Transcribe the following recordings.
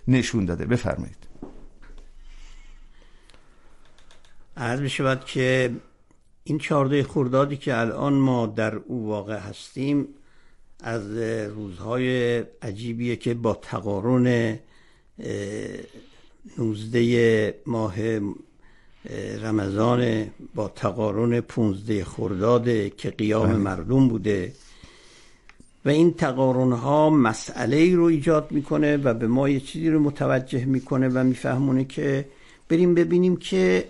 نشون داده. بفرمایید. عرض می‌شود که این 14 خردادی که الان ما در او واقع هستیم از روزهای عجیبیه که با تقارن 19 ماه رمضان با تقارن 15 خرداد که قیام مردم بوده و این تقارن‌ها مسئله‌ای رو ایجاد میکنه و به ما یه چیزی رو متوجه میکنه و میفهمونه که بریم ببینیم که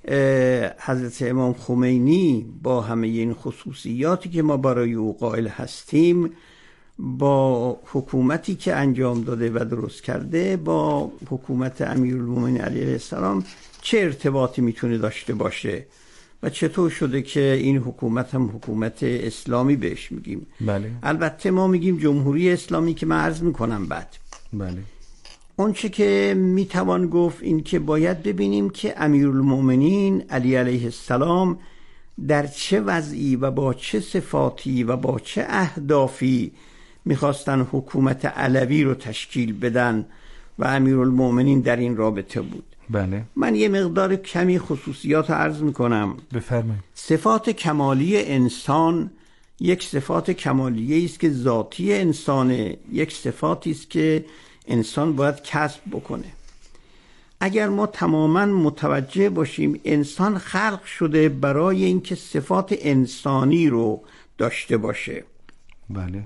حضرت امام خمینی با همه این خصوصیاتی که ما برای او قائل هستیم با حکومتی که انجام داده و درست کرده با حکومت امیرالمومنین علیه السلام چه ارتباطی میتونه داشته باشه و چطور شده که این حکومت هم حکومت اسلامی بهش میگیم. بله. البته ما میگیم جمهوری اسلامی که من عرض میکنم بعد. بله. اون چه که میتوان گفت این که باید ببینیم که امیرالمومنین علی علیه السلام در چه وضعی و با چه صفاتی و با چه اهدافی میخواستن حکومت علوی رو تشکیل بدن و امیرالمومنین در این رابطه بود. بله. من یه مقدار کمی خصوصیات عرض میکنم. بفرمایید. صفات کمالی انسان یک صفات کمالیه است که ذاتی انسانه، یک صفاتی است که انسان باید کسب بکنه. اگر ما تماما متوجه باشیم انسان خلق شده برای اینکه صفات انسانی رو داشته باشه. بله.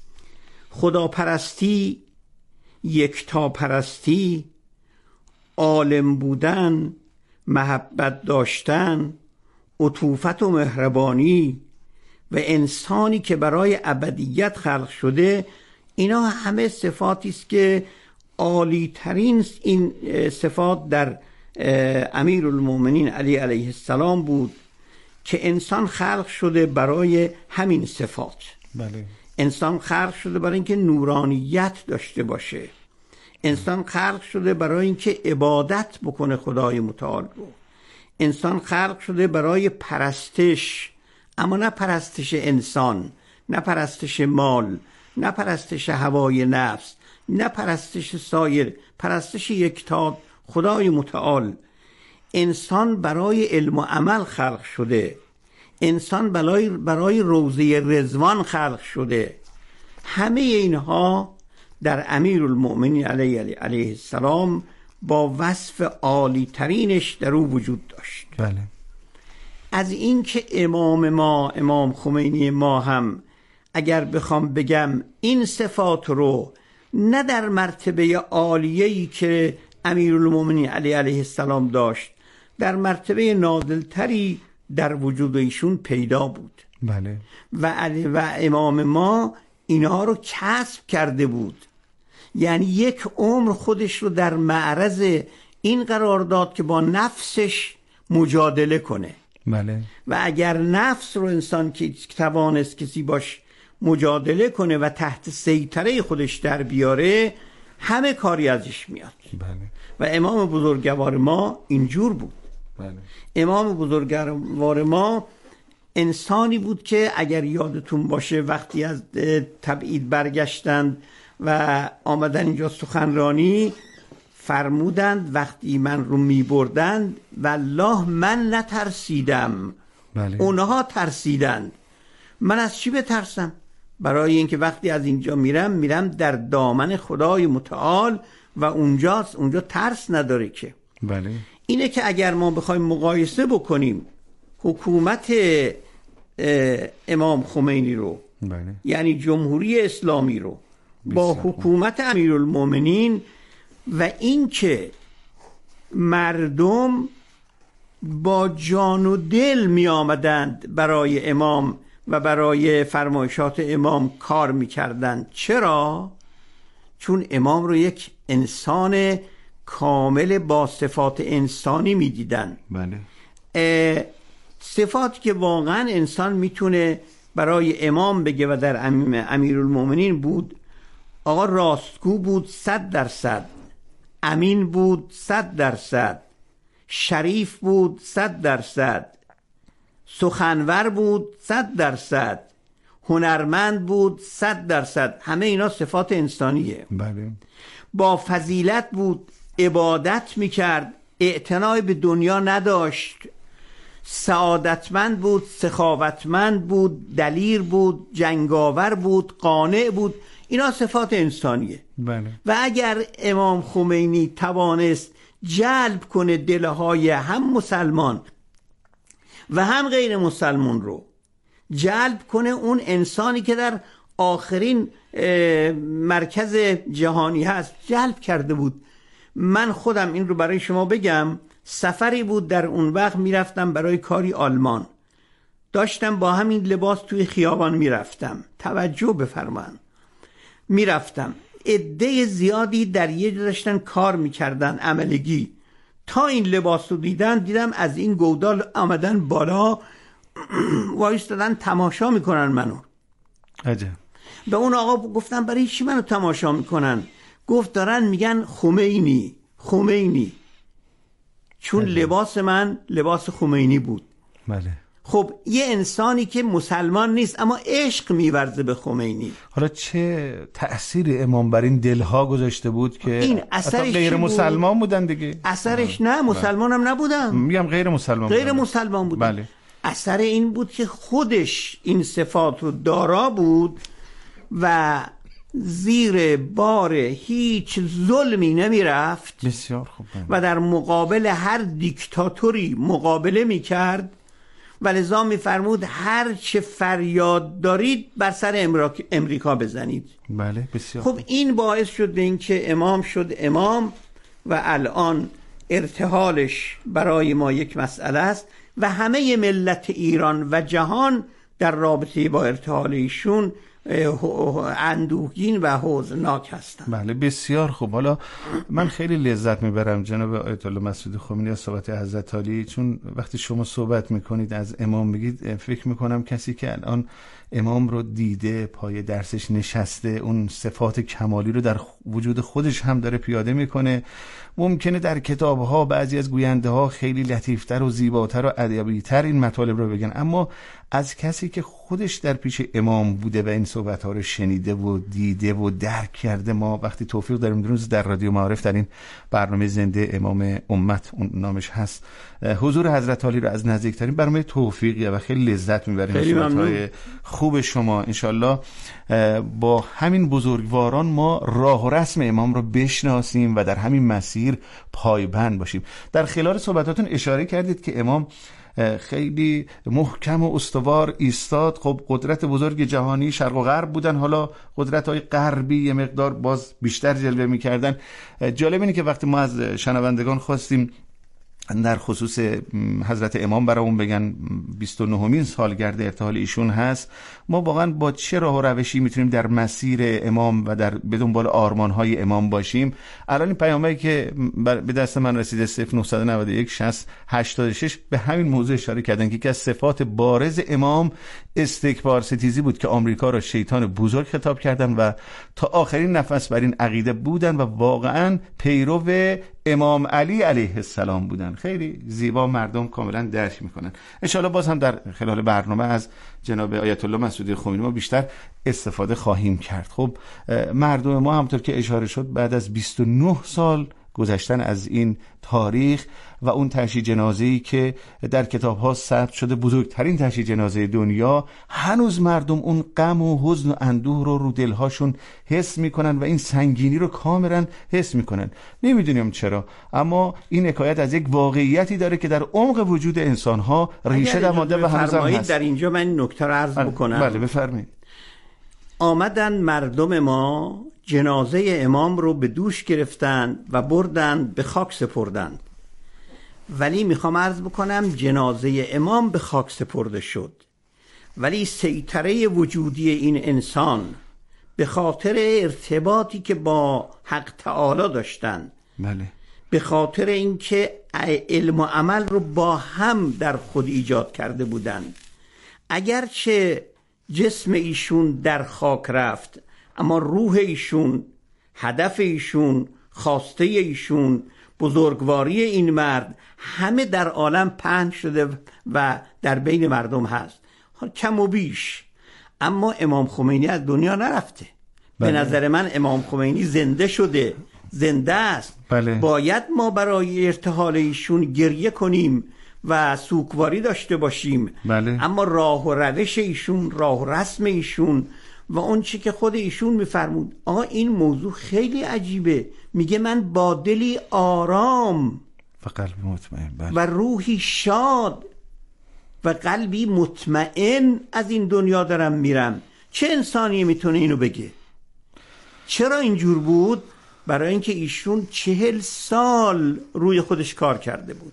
خداپرستی، یکتاپرستی، عالم بودن، محبت داشتن، عطوفت و مهربانی و انسانی که برای ابدیت خلق شده، اینا همه صفاتی است که عالی ترین این صفات در امیرالمومنین علی علیه السلام بود که انسان خلق شده برای همین صفات. بله. انسان خلق شده برای اینکه نورانیت داشته باشه. انسان خلق شده برای اینکه عبادت بکنه خدای متعال رو. انسان خلق شده برای پرستش، اما نه پرستش انسان، نه پرستش مال، نه پرستش هوای نفس، نه پرستش سایر، پرستش یکتا خدای متعال. انسان برای علم و عمل خلق شده. انسان برای روضه رضوان خلق شده. همه اینها در امیرالمومنین علیه السلام با وصف عالی ترینش در او وجود داشت. بله. از این که امام خمینی ما هم اگر بخوام بگم این صفات رو نه در مرتبه عالیه‌ای که امیرالمومنین علیه السلام داشت، در مرتبه نازل‌تری در وجود ایشون پیدا بود. بله. و امام ما اینا رو کسب کرده بود. یعنی یک عمر خودش رو در معرض این قرار داد که با نفسش مجادله کنه. بله. و اگر نفس رو انسان که توانست کسی باش مجادله کنه و تحت سیطره خودش در بیاره، همه کاری ازش میاد. بله. و امام بزرگوار ما اینجور بود. بله. امام بزرگوار ما انسانی بود که اگر یادتون باشه وقتی از تبعید برگشتند و آمدن اینجا سخنرانی فرمودند وقتی من رو می بردند والله من نترسیدم. بله. اونها ترسیدند. من از چی بترسم؟ برای اینکه وقتی از اینجا میرم در دامن خدای متعال و اونجا ترس نداره که. بله. اینه که اگر ما بخوایم مقایسه بکنیم حکومت امام خمینی رو، بله. یعنی جمهوری اسلامی رو با حکومت امیرالمومنین و اینکه مردم با جان و دل می آمدند برای امام و برای فرمایشات امام کار می کردند. چرا؟ چون امام رو یک انسان کامل با صفات انسانی می دیدن. بله. صفاتی که واقعا انسان میتونه برای امام بگه و در امیرالمومنین بود. آقا راستگو بود 100%، امین بود 100%، شریف بود 100%، سخنور بود 100%، هنرمند بود 100%. همه اینا صفات انسانیه. بله. با فضیلت بود، عبادت میکرد، اعتنای به دنیا نداشت، سعادتمند بود، سخاوتمند بود، دلیر بود، جنگاور بود، قانع بود. اینا صفات انسانیه. بله. و اگر امام خمینی توانست جلب کنه دلهای هم مسلمان و هم غیر مسلمان رو، جلب کنه اون انسانی که در آخرین مرکز جهانی هست، جلب کرده بود. من خودم این رو برای شما بگم، سفری بود در اون وقت، میرفتم برای کاری آلمان، داشتم با همین لباس توی خیابان میرفتم، توجه بفرمایید، میرفتم، عده زیادی در یه جا داشتن کار میکردن عملگی، تا این لباس رو دیدم از این گودال آمدن بالا وایستادن تماشا میکنن منو. عجب. به اون آقا گفتم برای چی منو تماشا میکنن؟ گفت دارن میگن خمینی، چون لباس من لباس خمینی بود. بله. خب یه انسانی که مسلمان نیست اما عشق میورزه به خمینی، حالا چه تأثیر امام بر این دلها گذاشته بود که این اثرش غیر مسلمان بودن دیگه؟ اثرش نه، مسلمان هم نبودن، میگم غیر مسلمان بودن. بله. اثر این بود که خودش این صفات رو دارا بود و زیر بار هیچ ظلمی نمی رفت. بسیار خوب. و در مقابل هر دیکتاتوری مقابله می کرد و لذا می فرمود هر چه فریاد دارید بر سر امریکا بزنید. بله بسیار خب این باعث شد این که امام شد امام و الان ارتحالش برای ما یک مسئله است و همه ملت ایران و جهان در رابطه با ارتحال ایشون اندوهگین و حزنناک هستند. بله بسیار خوب. حالا من خیلی لذت میبرم جناب آیت الله مسعود خمینی از صحبت حضرت علی، چون وقتی شما صحبت میکنید از امام میگید، فکر میکنم کسی که الان امام رو دیده، پای درسش نشسته، اون صفات کمالی رو در وجود خودش هم داره پیاده میکنه. ممکنه در کتاب‌ها بعضی از گوینده ها خیلی لطیفتر و زیباتر و ادبی‌تر این مطالب رو بگن، اما از کسی که خودش در پیش امام بوده و این صحبت‌ها رو شنیده و دیده و درک کرده، ما وقتی توفیق داریم روز در رادیو معارف در این برنامه زنده امام امت اون نامش هست، حضور حضرت علی رو از نزدیکترین برنامه توفیقیه و خیلی لذت می‌بریم. صحبت‌های خوب شما انشالله با همین بزرگواران ما راه و رسم امام رو بشناسیم و در همین مسیر پایبند باشیم. در خلال صحبتاتون اشاره کردید که امام خیلی محکم و استوار ایستاد. خب قدرت بزرگ جهانی شرق و غرب بودن، حالا قدرت‌های غربی یه مقدار باز بیشتر جلوه می‌کردن. جالب اینه که وقتی ما از شنوندگان خواستیم در خصوص حضرت امام برامون بگن 29مین سالگرد ارتحال ایشون هست، ما واقعا با چه راه و روشی میتونیم در مسیر امام و در به دنبال آرمان‌های امام باشیم. الان این پیامایی که به دست من رسیده 0991 60 86 به همین موضوع اشاره کردن که یکی از صفات بارز امام استکبار ستیزی بود که آمریکا را شیطان بزرگ خطاب کردن و تا آخرین نفس بر این عقیده بودن و واقعا پیرو امام علی علیه السلام بودن. خیلی زیبا، مردم کاملا درک میکنن. انشالله باز هم در خلال برنامه از جناب آیت الله مسعود خمینی ما بیشتر استفاده خواهیم کرد. خب مردم ما همونطور که اشاره شد بعد از 29 سال گذشتن از این تاریخ و اون تشییع جنازه‌ای که در کتاب‌ها ثبت شده بزرگترین تشییع جنازه دنیا، هنوز مردم اون غم و حزن و اندوه رو دلهاشون حس میکنن و این سنگینی رو کاملا حس میکنن. نمیدونیم چرا، اما این حکایت از یک واقعیتی داره که در عمق وجود انسان‌ها ریشه دوانده و هنوز هم هست. در اینجا من نکته رو عرض بکنم. بله بفرمایید. آمدن مردم ما جنازه امام رو به دوش گرفتن و بردن به خاک سپردند، ولی میخوام عرض بکنم جنازه امام به خاک سپرده شد، ولی سیطره وجودی این انسان به خاطر ارتباطی که با حق تعالی داشتن، بله، به خاطر اینکه علم و عمل رو با هم در خود ایجاد کرده بودند، اگرچه جسم ایشون در خاک رفت اما روح ایشون، هدف ایشون، خواسته ایشون، بزرگواری این مرد همه در عالم پهن شده و در بین مردم هست، کم و بیش. اما امام خمینی از دنیا نرفته. به نظر من امام خمینی زنده شده زنده است. بله. باید ما برای ارتحال ایشون گریه کنیم و سوگواری داشته باشیم. بله. اما راه و روش ایشون، راه و رسم ایشون و اون چی که خود ایشون میفرمود، آقا این موضوع خیلی عجیبه. میگه من با دلی آرام و قلبی مطمئن، بله. و روحی شاد و قلبی مطمئن از این دنیا دارم میرم. چه انسانی میتونه اینو بگه؟ چرا اینجور بود؟ برای اینکه ایشون 40 سال روی خودش کار کرده بود.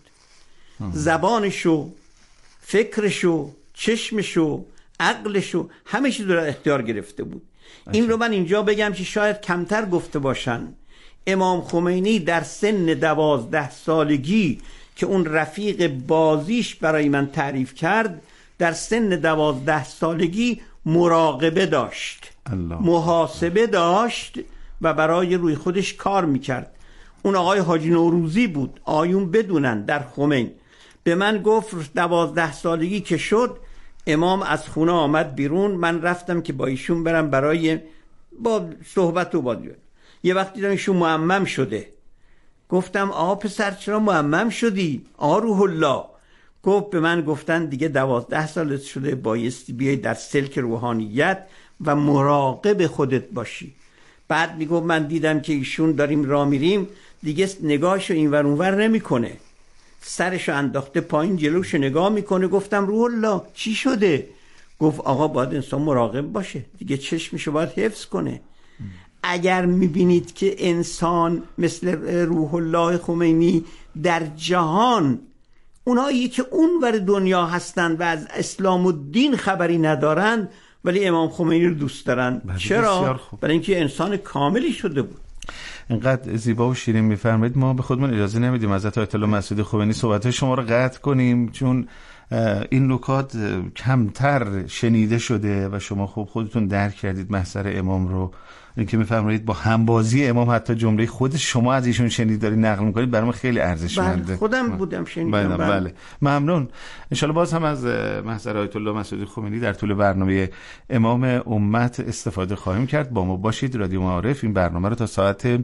زبانشو، فکرشو، چشمشو، عقلشو، همه چیز رو اختیار گرفته بود. این رو من اینجا بگم که شاید کمتر گفته باشن. امام خمینی در سن 12 سالگی که اون رفیق بازیش برای من تعریف کرد، در سن 12 سالگی مراقبه داشت، محاسبه داشت و برای روی خودش کار میکرد. اون آقای حاجی نوروزی بود، آیون بدونن، در خمین. به من گفت 12 سالگی که شد امام از خونه آمد بیرون، من رفتم که با ایشون برم برای با صحبت و با یه وقت دیدم ایشون معمم شده. گفتم آقا پسر چرا معمم شدی؟ آقا روح الله. گفت به من گفتن دیگه 12 سالت شده، بایستی بیای در سلک روحانیت و مراقب خودت باشی. بعد میگفت من دیدم که ایشون داریم راه میریم دیگه نگاهشو اینور اونور نمیکنه، سرشو انداخته پایین، جلوشو نگاه میکنه. گفتم روح الله چی شده؟ گفت آقا باید انسان مراقب باشه دیگه، چشمشو باید حفظ کنه. اگر میبینید که انسان مثل روح الله خمینی در جهان، اونایی که اونور دنیا هستند و از اسلام و دین خبری ندارند ولی امام خمینی رو دوست دارن. چرا؟ برای اینکه انسان کاملی شده بود. اینقدر زیبا و شیرین میفرمایید، ما به خودمون اجازه نمیدیم حضرت آیت الله مسعود خمینی صحبت‌های شما رو قطع کنیم، چون این نکات کمتر شنیده شده و شما خوب خودتون درک کردید محضر امام رو. اینکه میفرمایید با همبازی امام حتی جمله خود شما از ایشون شنید داری نقل میکنید، برام خیلی ارزشمنده. خودم بودم شنیدم. بله. ممنون. انشالله باز هم از محضر آیت الله مسعود خمینی در طول برنامه امام امت استفاده خواهیم کرد. با ما باشید. رادیو معارف این برنامه رو تا ساعت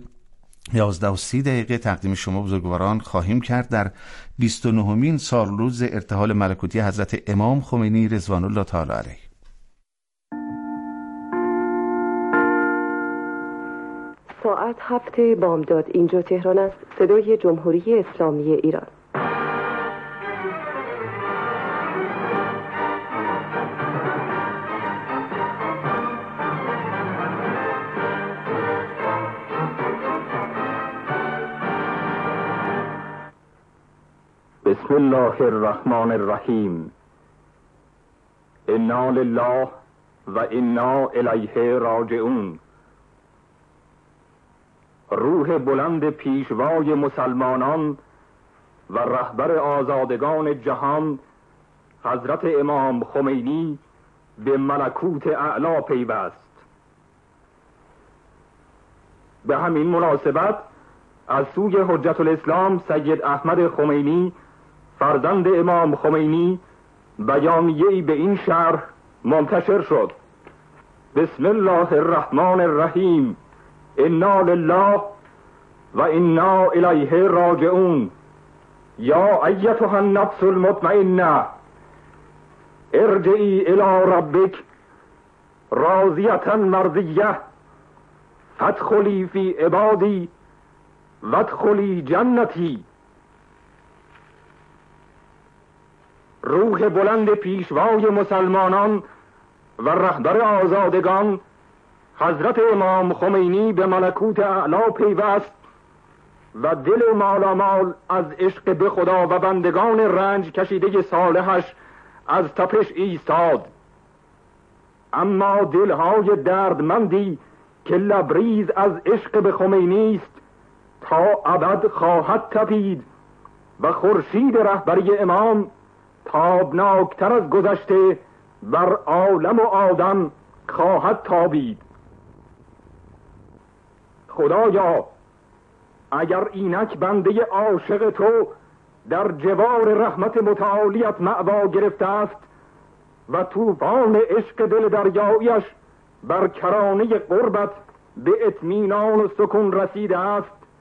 11:30 تقدیم شما بزرگواران خواهیم کرد در 29مین سالروز ارتحال ملکوتی حضرت امام خمینی رضوان الله تعالی علیه. ساعت 7 بامداد. اینجا تهران است. صدای جمهوری اسلامی ایران. بسم الله الرحمن الرحیم. انا لله و انا الیه راجعون. روح بلند پیشوای مسلمانان و رهبر آزادگان جهان حضرت امام خمینی به ملکوت اعلی پیوست. به همین مناسبت از سوی حجت الاسلام سید احمد خمینی فرزند امام خمینی بیانیه‌ای به این شرح منتشر شد. بسم الله الرحمن الرحیم. انا لله و انا الیه راجعون. یا ایتها النفس المطمئنه ارجعی الی ربک راضیة مرضیه فادخلی فی عبادی وادخلی جنتی. روح بلند پیشوای مسلمانان و رهبر آزادگان حضرت امام خمینی به ملکوت اعلی پیوست و دل مالامال از عشق به خدا و بندگان رنج کشیده صالحش از تپش ایستاد. اما دلهای دردمندی که لبریز از عشق به خمینی است تا ابد خواهد تپید و خورشید رهبری امام تابناکتر از گذشته بر عالم و آدم خواهد تابید. خدایا اگر اینک بنده عاشق تو در جوار رحمت متعالیت مأوا گرفته است و طوفان عشق دل دریایش بر کرانه قربت به اطمینان و سکون رسیده است،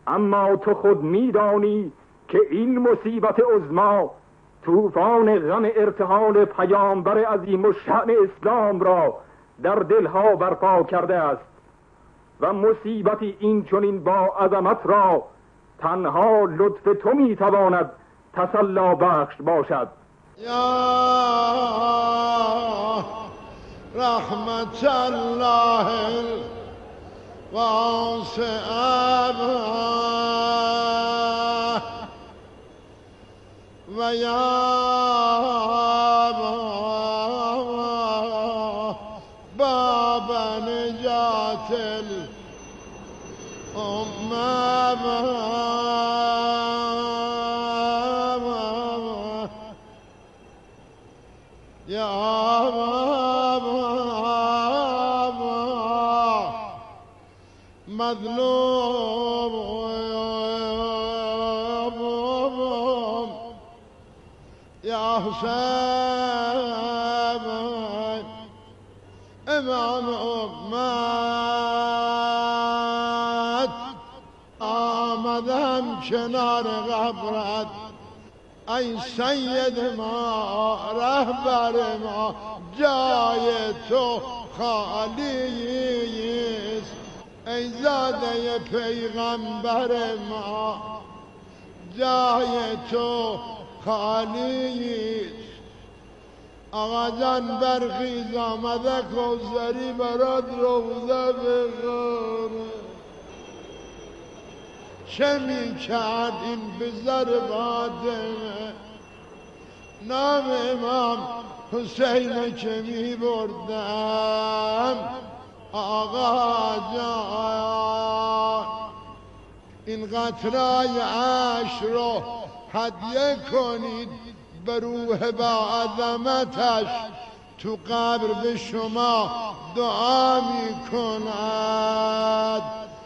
اما تو خود میدانی که این مصیبت عظما طوفان غم ارتحال پیامبر عظیم الشأن اسلام را در دلها برپا کرده است و مصیبتی این چنین با عظمت را تنها لطف تو میتواند تسلا بخش باشد. یا رحمت الله واسع و یا باب نجات الامم مظلوم یا حسین امام امت آمدم کنار قبرت ای سید ما رهبر ما جای تو خالیست ای زاده پیغمبر ما جای تو خالیست آقا جان برخیز آمده کوثری برات روزه بخوره چه می کرد این پسر فاطمه نام امام حسین که می بردم آقا جان این قطرای عشق رو هدیه کنید به روح با عظمتش تو قبر به شما دعا می کند.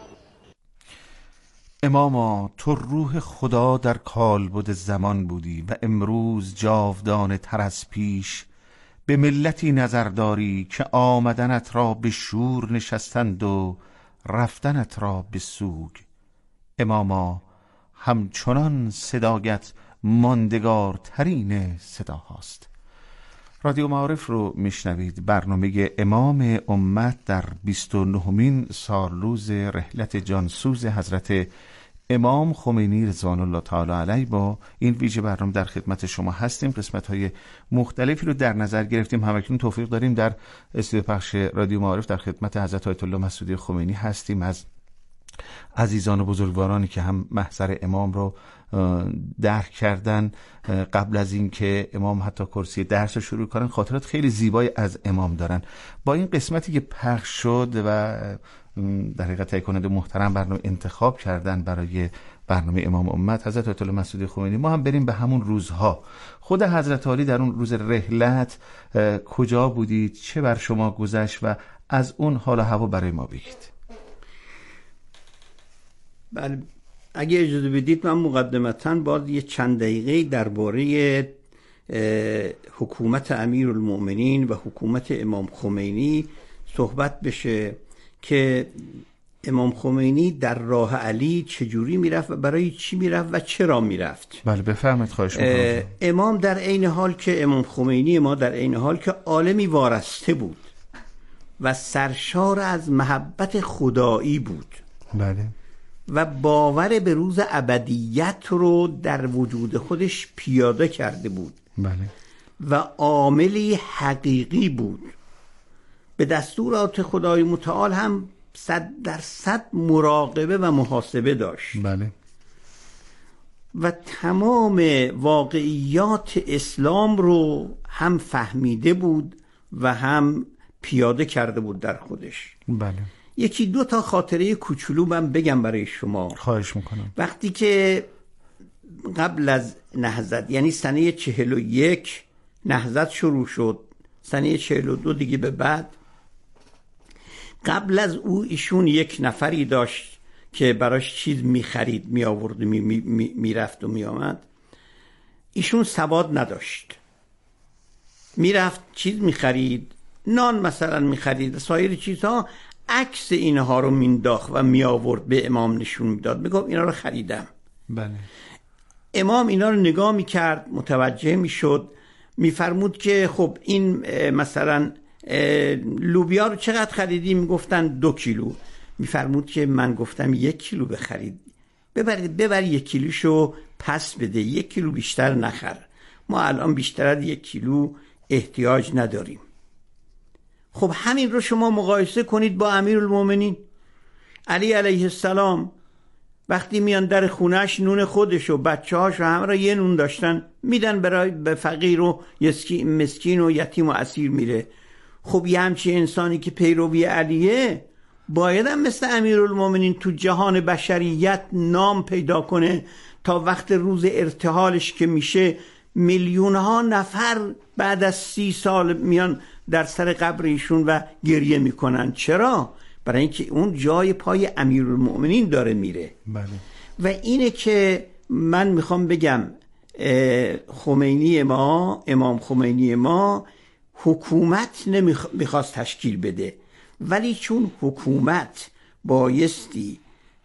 اماما تو روح خدا در کالبد زمان بودی و امروز جاودانه تر از پیش به ملتی نظر داری که آمدنت را به شور نشستند و رفتنت را به سوگ. اماما همچنان صدایت ماندگارترین صداهاست. رادیو معارف رو میشنوید. برنامه امام امت در 29مین سالروز رحلت جانسوز حضرت امام خمینی رضوان الله تعالی علیه با این ویژه برنامه در خدمت شما هستیم. قسمت‌های مختلفی رو در نظر گرفتیم. همکنون توفیق داریم در استودیو پخش رادیو معارف در خدمت حضرت آیت الله مسعودی خمینی هستیم. از عزیزان و بزرگوارانی که هم محضر امام رو درک کردن قبل از این که امام حتی کرسی درس رو شروع کنن خاطرات خیلی زیبای از امام دارن. با این قسمتی که پخش شد و در حقیقت تهیه کننده محترم برنامه انتخاب کردن برای برنامه امام امت حضرت آیت الله مسعودی خمینی، ما هم بریم به همون روزها. خود حضرت علی در اون روز رحلت کجا بودید؟ چه بر شما گذشت و از اون حال و هوا برای ما بگید. بله، اگه اجازه بدید من مقدمتاً باید یه چند دقیقه درباره حکومت امیرالمؤمنین و حکومت امام خمینی صحبت بشه که امام خمینی در راه علی چجوری میرفت و برای چی میرفت و چرا میرفت. بله بفرمایید. خواهش میکنم. امام در عین حال که امام خمینی ما در عین حال که عالمی وارسته بود و سرشار از محبت خدایی بود. بله. و باور به روز ابدیت رو در وجود خودش پیاده کرده بود. بله. و عاملی حقیقی بود. به دستورات خدای متعال هم 100% مراقبه و محاسبه داشت. بله. و تمام واقعیات اسلام رو هم فهمیده بود و هم پیاده کرده بود در خودش. بله. یکی دو تا خاطره کوچولو من بگم برای شما. خواهش میکنم. وقتی که قبل از نهضت، یعنی سنه 41 نهضت شروع شد، سنه 42 دیگه به بعد، قبل از او ایشون یک نفری داشت که براش چیز میخرید، میآورد، میرفت و میآمد. ایشون سواد نداشت، میرفت چیز میخرید، نان مثلا میخرید، سایر چیزها. عکس اینها رو مینداخت و می آورد به امام نشون میداد، میگفت اینا رو خریدم. بله. امام اینا رو نگاه میکرد، متوجه میشد، میفرمود که خب این مثلا لوبیا رو چقدر خریدی؟ میگفتن 2 کیلو. میفرمود که من گفتم 1 کیلو بخرید، ببر 1 کیلوشو پس بده، 1 کیلو بیشتر نخر، ما الان بیشتر از 1 کیلو احتیاج نداریم. خب همین رو شما مقایسه کنید با امیرالمومنین علی علیه السلام. وقتی میان در خونهش نون خودش و بچه‌هاش و همه را یه نون داشتن میدن برای به فقیر و مسکین و یتیم و اسیر میره. خب یه همچی انسانی که پیروی علیه باید هم مثل امیرالمومنین تو جهان بشریت نام پیدا کنه تا وقت روز ارتحالش که میشه میلیون ها نفر بعد از 30 سال میان در سر قبر ایشون و گریه میکنن. چرا؟ برای اینکه اون جای پای امیرالمومنین داره میره. بله. و اینه که من میخوام بگم خمینی ما، امام خمینی ما حکومت نمیخواست تشکیل بده، ولی چون حکومت بایستی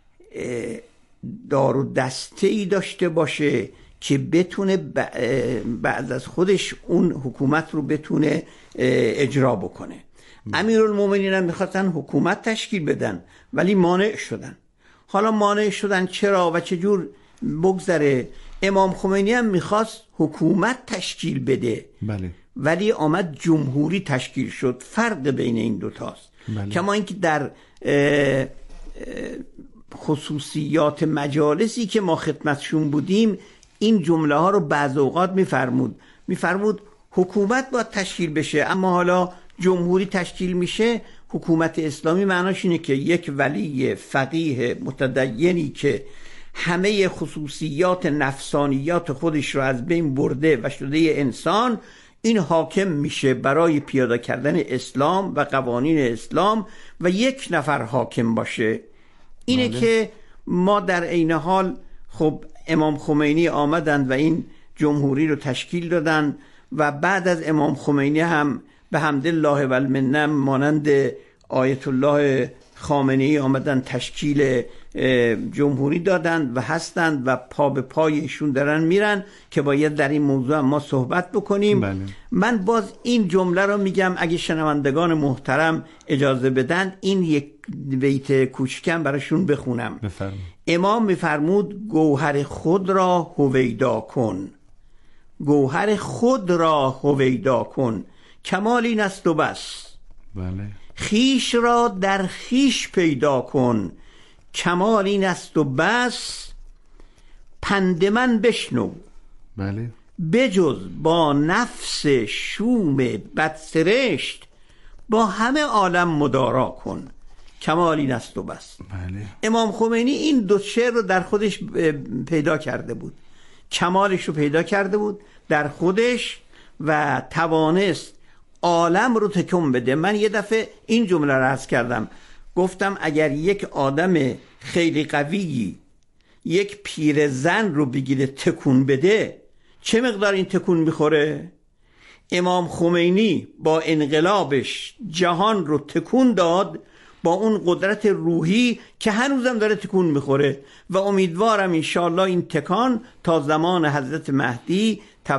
دار و دسته‌ای داشته باشه که بتونه بعد از خودش اون حکومت رو بتونه اجرا بکنه. امیرالمومنین هم میخواستن حکومت تشکیل بدن ولی مانع شدن. حالا مانع شدن چرا و چجور بگذره؟ امام خمینی هم میخواست حکومت تشکیل بده. بله. ولی آمد جمهوری تشکیل شد. فرق بین این دوتاست. بله. کما اینکه در خصوصیات مجالسی که ما خدمتشون بودیم این جمله ها رو بعض اوقات میفرمود حکومت باید تشکیل بشه، اما حالا جمهوری تشکیل میشه. حکومت اسلامی معناش اینه که یک ولی فقیه متدینی که همه خصوصیات نفسانیات خودش رو از بین برده و شده انسان، این حاکم میشه برای پیاده کردن اسلام و قوانین اسلام و یک نفر حاکم باشه. اینه بله. که ما در عین حال خب امام خمینی آمدن و این جمهوری رو تشکیل دادن و بعد از امام خمینی هم به حمدالله و المنه مانند آیت الله خامنه‌ای آمدن تشکیل جمهوری دادن و هستند و پا به پایشون دارن میرن که باید در این موضوع ما صحبت بکنیم. بله. من باز این جمله رو میگم اگه شنوندگان محترم اجازه بدن این یک بیت کوچکم براشون بخونم. بفرمایید. امام میفرمود گوهر خود را هویدا کن، گوهر خود را هویدا کن، کمال این است و بس. بله. خیش را در خیش پیدا کن، کمال این است و بس. پند من بشنو، بله. بجز با نفس شوم بدسرشت، با همه عالم مدارا کن، کمال این است و بس. بله. امام خمینی این دو شعر رو در خودش پیدا کرده بود، کمالش رو پیدا کرده بود در خودش و توانست عالم رو تکون بده. من یه دفعه این جمله رو عرض کردم، گفتم اگر یک آدم خیلی قوی یک پیرزن رو بگیره تکون بده چه مقدار این تکون میخوره؟ امام خمینی با انقلابش جهان رو تکون داد با اون قدرت روحی که هنوزم داره تکون میخوره و امیدوارم انشاءالله این تکان تا زمان حضرت مهدی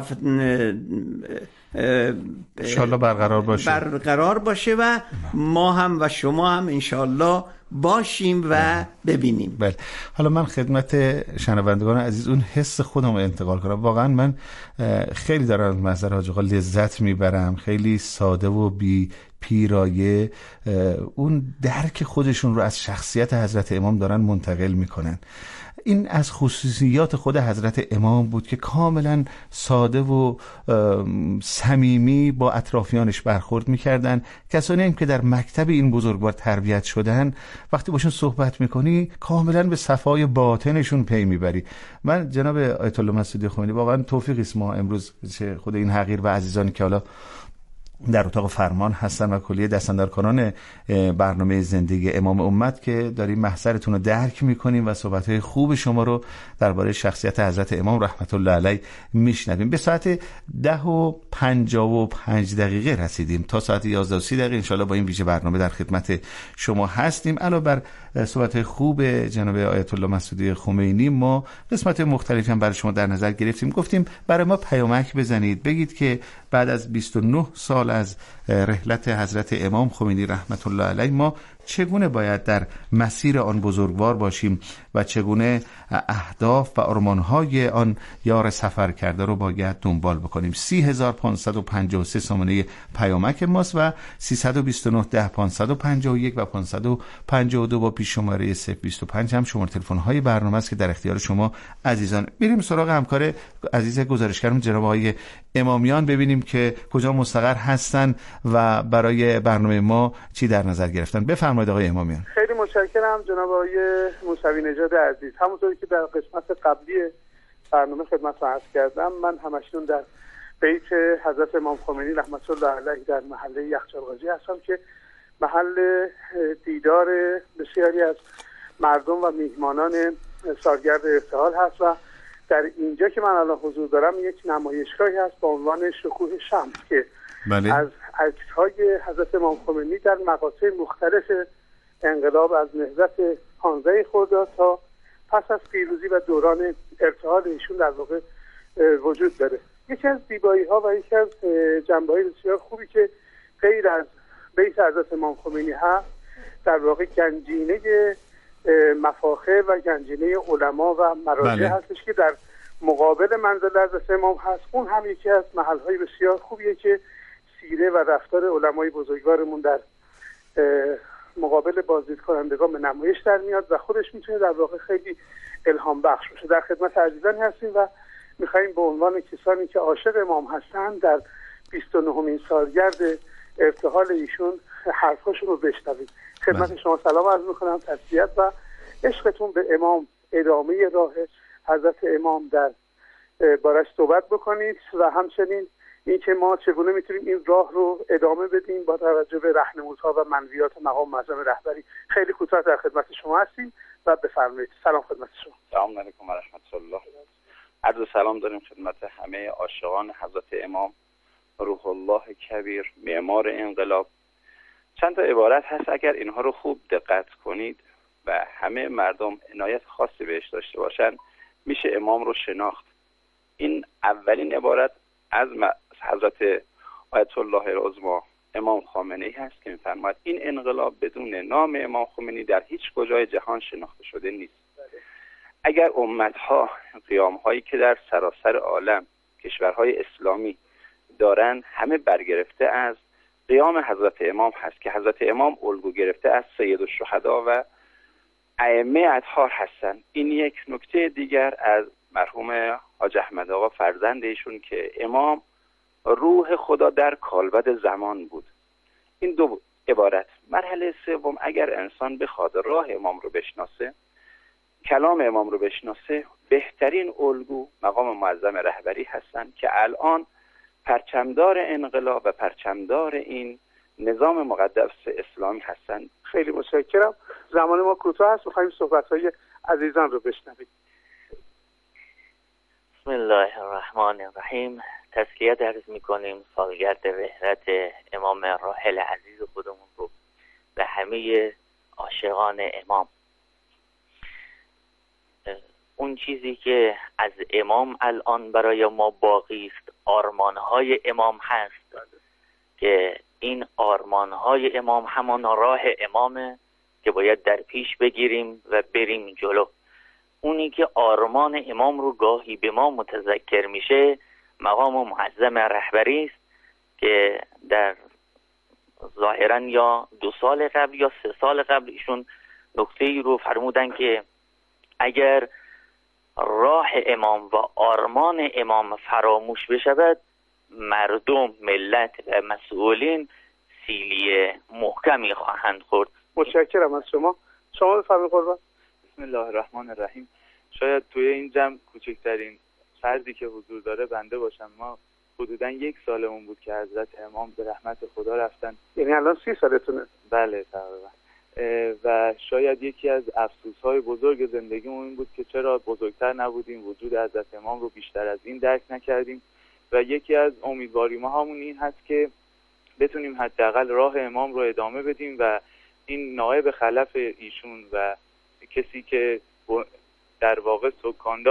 انشاءالله برقرار باشه و ما هم و شما هم انشاءالله باشیم و ببینیم. بله. حالا من خدمت شنوندگان عزیز اون حس خودم انتقال کنم. واقعا من خیلی دارم محضر حاج آقا لذت میبرم، خیلی ساده و بی پیرایه اون درک خودشون رو از شخصیت حضرت امام دارن منتقل میکنن. این از خصوصیات خود حضرت امام بود که کاملا ساده و صمیمی با اطرافیانش برخورد میکردن. کسانی هم که در مکتب این بزرگوار تربیت شدن وقتی باشون صحبت میکنی کاملا به صفای باطنشون پی میبری. من جناب آیت الله مسعودی خمینی واقعا توفیقی است ما امروز خود این حقیر و عزیزانی که حالا در اتاق فرمان هستن و کلیه دستاندرکاران برنامه زندگی امام امت که داریم محضرتون رو درک میکنیم و صحبت‌های خوب شما رو درباره شخصیت حضرت امام رحمت الله علیه میشنویم. به ساعت 10:55 رسیدیم. تا ساعت 11:30 انشالله با این ویژه برنامه در خدمت شما هستیم. علاوه بر صحبت‌های خوب جناب آیت الله مسعودی خمینی، ما قسمت مختلفی هم برای شما در نظر گرفتیم. گفتیم برای ما پیامک بزنید، بگید که بعد از 29 سال از رحلت حضرت امام خمینی رحمت الله علیه ما چگونه باید در مسیر آن بزرگوار باشیم و چگونه اهداف و آرمان‌های آن یار سفر کرده رو باید دنبال بکنیم. 30553 سامانه پیامک ماست و 329 10 551 و 552 با پیش شماره 025 هم شماره تلفن‌های برنامه است که در اختیار شما عزیزان. بریم سراغ همکار عزیز گزارشگرم جناب آقای امامیان، ببینیم که کجا مستقر هستن و برای برنامه ما چی در نظر گرفتن. بفرمایید آقای امامیان. خیلی متشکرم جناب آقای موسوی نژاد عزیز. همونطوری که در قسمت قبلی برنامه خدمتتون عرض کردم، من همکنون در بیت حضرت امام خمینی رحمت الله علیه در محله یخچالقاضی هستم که محل دیدار بسیاری از مردم و میهمانان سالگرد ارتحال هست و در اینجا که من الان حضور دارم یک نمایشگاهی هست با عنوان شکوه شمس که بله. از عکس‌های حضرت امام خمینی در مقاطع مختلف انقلاب از نهضت 15 خرداد تا پس از پیروزی و دوران ارتحال ایشون در واقع وجود داره. یکی از زیبایی‌ها و یکی از جنبه‌های بسیار خوبی که غیر از بیت حضرت امام خمینی هست در واقع گنجینه مفاخر و گنجینه علما و مراجع هستش که در مقابل منزل حضرت امام هست. اون هم یکی از محل‌های بسیار خوبیه که سیره و رفتار علمای بزرگوارمون در مقابل بازدید کنندگان به نمایش در میاد و خودش میتونه در واقع خیلی الهام بخش باشه. در خدمت عزیزانی هستیم و میخواییم به عنوان کسانی که عاشق امام هستن در 29مین سالگرد ارتحال ایشون حرفاشون رو بشنویم. خدمت شما سلام عرض میکنم، تسلیت و عشقتون به امام، ادامه راه حضرت امام در بارش صحبت بکنید و همچنین اینکه ما چگونه میتونیم این راه رو ادامه بدیم با توجه به راهنمودها و منویات مقام معظم رهبری. خیلی کوتاه در خدمت شما هستیم و بفرمایید. سلام خدمت شما. سلام علیکم و رحمت الله. عرض سلام داریم خدمت همه عاشقان حضرت امام روح الله کبیر، معمار انقلاب. چند تا عبارت هست اگر اینها رو خوب دقت کنید و همه مردم عنایت خاصی بهش داشته باشن میشه امام رو شناخت. این اولین عبارت از حضرت آیت الله العظما امام خامنه‌ای هست که می‌فرماید این انقلاب بدون نام امام خمینی در هیچ کجای جهان شناخته شده نیست. اگر امت‌ها قیام‌هایی که در سراسر عالم کشورهای اسلامی دارن همه برگرفته از قیام حضرت امام هست که حضرت امام الگو گرفته از سید الشهدا و ائمه اطهار هستن. این یک نکته دیگر از مرحوم حاج احمد آقا فرزند ایشون که امام روح خدا در کالبد زمان بود. این دو عبارت. مرحله سوم، اگر انسان بخواد راه امام رو بشناسه، کلام امام رو بشناسه، بهترین الگو مقام معظم رهبری هستن که الان پرچمدار انقلاب و پرچمدار این نظام مقدس اسلامی هستن. خیلی متشکرم. زمان ما کوتاه است، می‌خوایم صحبت‌های عزیزان رو بشنویم. بسم الله الرحمن الرحیم. تسلیت عرض می‌کنیم سالگرد رحلت امام راحل عزیز خودمون رو به همه عاشقان امام. اون چیزی که از امام الان برای ما باقی است آرمان‌های امام هست که این آرمان‌های امام همان راه امامه که باید در پیش بگیریم و بریم جلو. اونی که آرمان امام رو گاهی به ما متذکر میشه مقام معظم رهبری است که در ظاهرا یا 2 سال قبل یا 3 سال قبل ایشون نکته‌ای رو فرمودن که اگر راه امام و آرمان امام فراموش بشود مردم، ملت و مسئولین سیلی محکمی خواهند خورد. متشکرم از شما. شما بفرمایید قربان. بسم الله الرحمن الرحیم. شاید توی این جمع کوچکترین فردی که حضور داره بنده باشم. ما حدوداً 1 سالمون بود که حضرت امام به رحمت خدا رفتن. یعنی الان 30 سالتونه؟ بله تقریبا. و شاید یکی از افسوس‌های بزرگ زندگیمون این بود که چرا بزرگتر نبودیم، وجود حضرت امام رو بیشتر از این درک نکردیم. و یکی از امیدواری‌ها همون این هست که بتونیم حداقل راه امام رو ادامه بدیم و این نائب خلف ایشون و کسی که در واقع سکاندار